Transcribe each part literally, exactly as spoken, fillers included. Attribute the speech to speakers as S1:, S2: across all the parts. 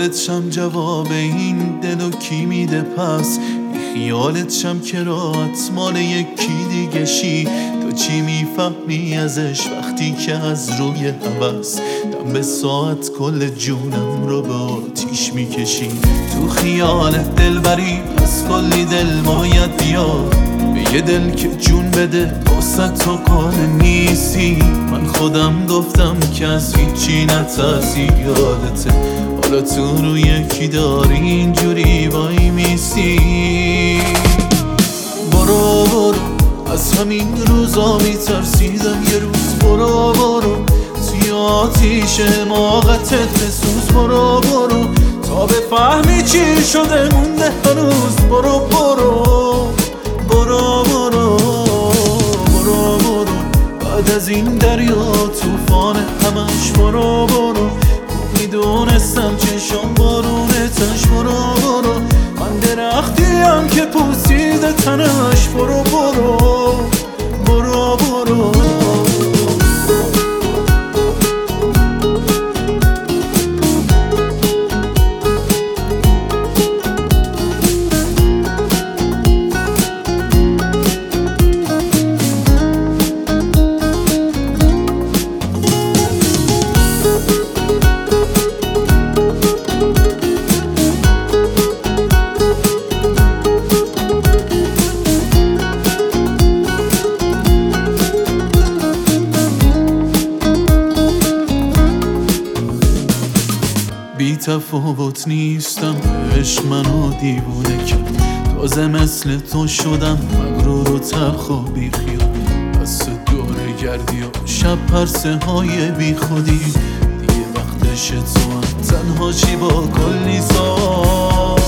S1: خیالت شم جواب این دلو کی میده پس، بی خیالت شم که راحت مال یکی دیگه شی. تو چی میفهمی ازش وقتی که از روی هوس دم به ساعت کل جونم رو به آتیش میکشی؟ تو خیالت دل بری پس کلی دل باید بیاد، به یه دل که جون بده واسه تو قانع نیستی. من خودم گفتم که از هیچی نترسی یادته، حالا تو رو یکی داری اینجوری وای میسی. برو برو از همین روزا میترسیدم یه روز برو برو توی آتیش حماقتت بسوز. برو برو تا بفهمی چی شده مونده هنوز. برو برو برو برو برو برو بعد از این دریا توفان همش. برو برو میدونستم چشم بارونتش. برو برو من درختیم که پوسیده تنش. برو برو برو برو بی تفاوت نیستم، عشق منو دیوونه کرد. تازه مثل تو شدم مغرور و تلخ و بی خیال، پس دوره گردی و شب پرسه های بی خودی. دیگه وقتش تو هم تنها چی با کلی سال.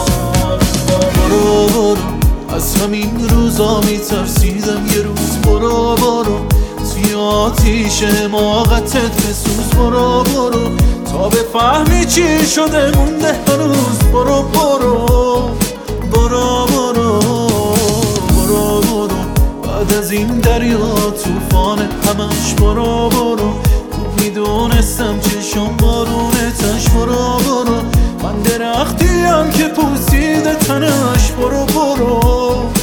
S1: برو برو از همین روزا میترسیدم یه روز برو برو توی آتیش حماقتت بسوز. برو برو تا بفهمی چی شده مونده هنوز. برو برو برو برو برو برو بعد از این دریا توفان همش. برو برو میدونستم چشم بارونتش. برو برو من درختیم که پوسیده تنش. برو برو